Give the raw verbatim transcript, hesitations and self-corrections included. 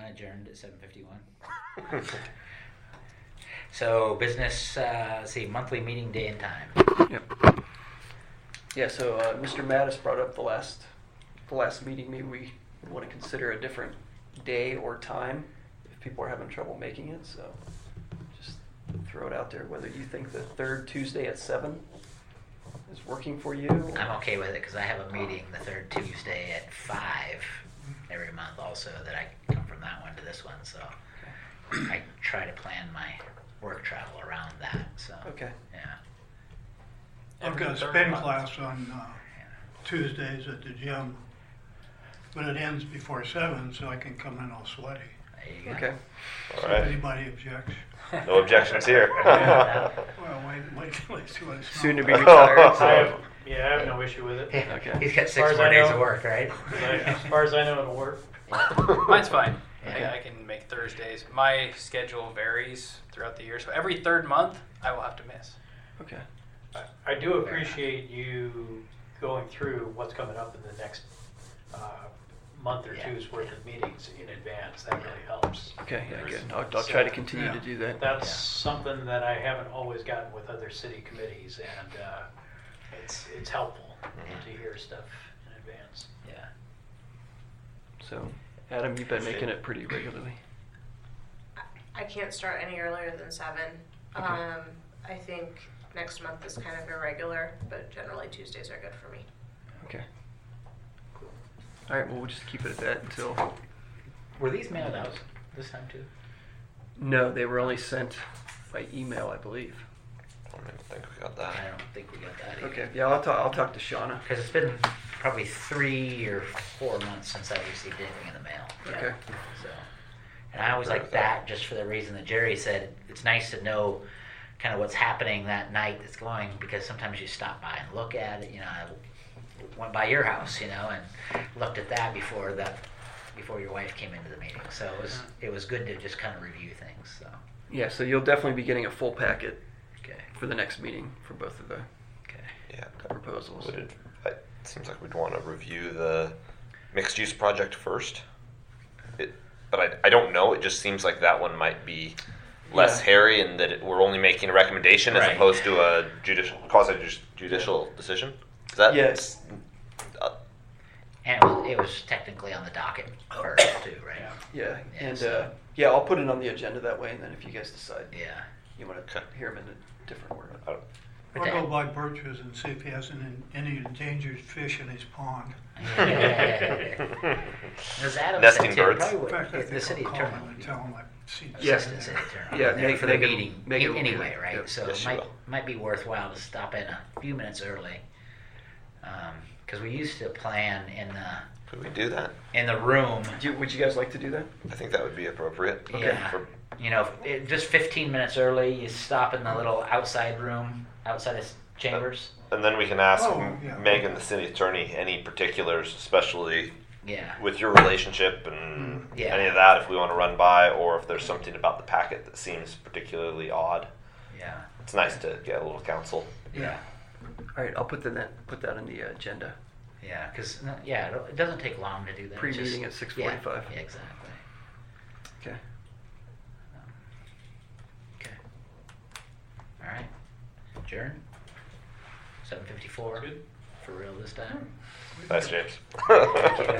adjourned at seven fifty-one. So business, uh, let's see, monthly meeting day and time. Yep. Yeah, so uh, Mister Mattis brought up the last, the last meeting, maybe we want to consider a different day or time if people are having trouble making it, so just throw it out there, whether you think the third Tuesday at seven is working for you. Or... I'm okay with it because I have a meeting the third Tuesday at five every month also that I come from that one to this one, so okay. I try to plan my work travel around that, so. Okay. Yeah. I've got a spin class on uh, Tuesdays at the gym, but it ends before seven, so I can come in all sweaty. There you go. Okay. So All right. if anybody objects, No objections here. Yeah. well, wait, wait, wait, see what it's Soon to be Oh. retired. So. I have, yeah, I have no issue with it. Yeah. Okay. He's got As six far as more I days know- of work, right? As far as I know, it'll work. Mine's fine. Yeah. I, I can make Thursdays. My schedule varies throughout the year, so every third month I will have to miss. Okay. I, I do appreciate you going through what's coming up in the next uh, month or Yeah. two's worth of meetings in advance. That really helps. Okay, yeah, good. I'll, I'll try to continue Yeah. to do that. That's Yeah. something that I haven't always gotten with other city committees, and uh, it's it's helpful to hear stuff in advance. Yeah. So, Adam, you've been making it pretty regularly. I can't start any earlier than seven. Okay. Um, I think next month is kind of irregular, but generally Tuesdays are good for me. Okay. All right, well, we'll just keep it at that until... Were these mailed out this time too? No, they were only sent by email, I believe. I don't think we got I that. don't think we got that either. Okay, yeah, I'll talk, I'll talk to Shauna. Because it's been probably three or four months since I received anything in the mail. Okay. So, and I always like that just for the reason that Jerry said. It's nice to know kind of what's happening that night that's going, because sometimes you stop by and look at it. You know, I went by your house, you know, and looked at that before that before your wife came into the meeting. So it was it was good to just kind of review things. So Yeah, so you'll definitely be getting a full packet okay, for the next meeting for both of the okay. Yeah. proposals. Would it, it seems like we'd want to review the mixed use project first. It, but I, I don't know. It just seems like that one might be less Yeah. hairy, and that it, we're only making a recommendation as Right. opposed to a judicial quasi judicial decision. Is that Yes. Uh, And it was, it was technically on the docket first too, right? Yeah, Yeah, and so- uh, yeah, I'll put it on the agenda that way, and then if you guys decide Yeah. you want to Okay. hear them in a different order. I don't, But I'll that- go by Birch's and see if he has any, any endangered fish in his pond. As Adam Nesting said too, birds. probably In would- fact, I if the think city I'll call attorney him and tell him I've seen Yeah. assistant city attorney Yeah, there Meg- for the Megan- meeting Megan will do anyway, that. right? Yep. So Yes, it she might will. might be worthwhile to stop in a few minutes early, because we used to plan in the could we do that? in the room. Do you, would you guys like to do that? I think that would be appropriate. Yeah. For, You know, it, just fifteen minutes early, you stop in the little outside room outside of s- chambers. and then we can ask Oh, M- yeah. Megan, the city attorney, any particulars, especially Yeah. with your relationship and Yeah. any of that, if we want to run by, or if there's something about the packet that seems particularly odd. Yeah. It's nice to get a little counsel. Yeah. All right, I'll put that put that on the agenda. Yeah. Because yeah, it doesn't take long to do that. It's Pre-meeting just- at six forty-five. Yeah, yeah, exactly. Okay. Um, Okay. All right. Adjourn. Seven fifty-four. Good. For real this time. Thanks, James. Thank you.